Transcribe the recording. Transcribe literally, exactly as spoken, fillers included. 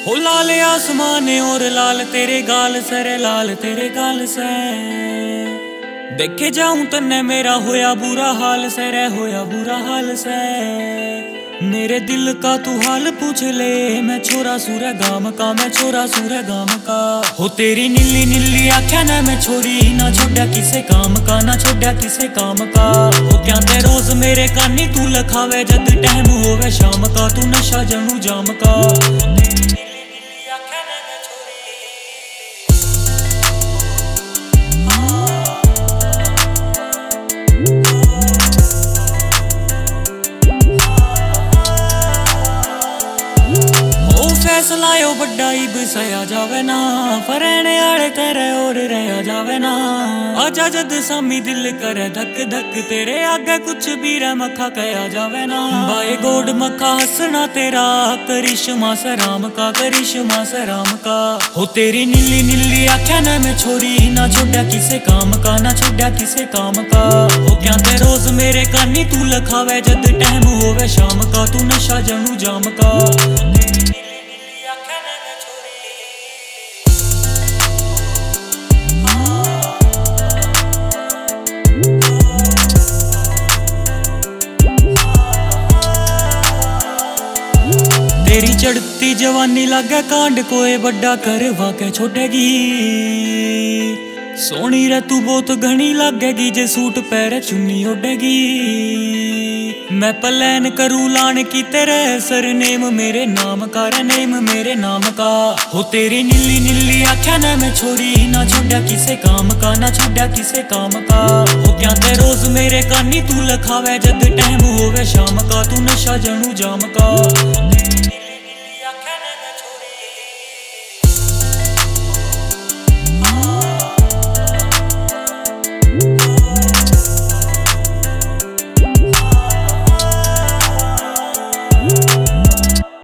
हो लाल आसमान और लाल तेरे गाल सरे लाल तेरे गाल से देखे जाऊं तन्ने मेरा होया बुरा हाल से रे होया बुरा हाल से मेरे दिल का तू हाल पूछ ले मैं छोरा सूरे गाम का मैं छोरा सूरे गाम का हो तेरी नीली नीली आख्या ना मैं छोड़ी ना छोड़ा किसे काम का ना छोड़ा किसे काम का हो क्या ते रोज मेरे कानी तू लखावे जद टाइम होवे शाम का तू नशा जनू जाम का फैसला यो बड़ा इब सया जावे ना फरेने आड़े तेरे और रहा जावे ना आजा जद सामी दिल करे धक धक तेरे आगे कुछ भी रे मखा कया जावे ना बाए गोड मखा हंसना तेरा करिश्मा से राम का करिश्मा से राम का हो तेरी नीली नीली आख्या ना मैं छोड़ी ना छोड़ा किसे काम का ना छोड़ा किसे काम का हो क्या ते रोज मेरे कानी तू लखावे जद टाइम होवे शाम का तू नशा जनू जाम का तेरी चढ़ती जवानी लागे कांड कोई बड़ा करवा के छोटेगी सोनी रे तू बहुत घनी लागेगी जे सूट पैरे चुन्नी ओढ़ेगी मैं प्लान करूँ लान की तेरे सरनेम मेरे नाम का रे नेम मेरे नाम का हो तेरी नीली नीली आख्या ना मैं छोड़ी ना छोड़ा किसे काम का ना छोड़ा किसे काम का हो क्या ते रोज मेरे कानी तू लखावे जद टाइम होवे शाम का तू नशा जनू जाम का।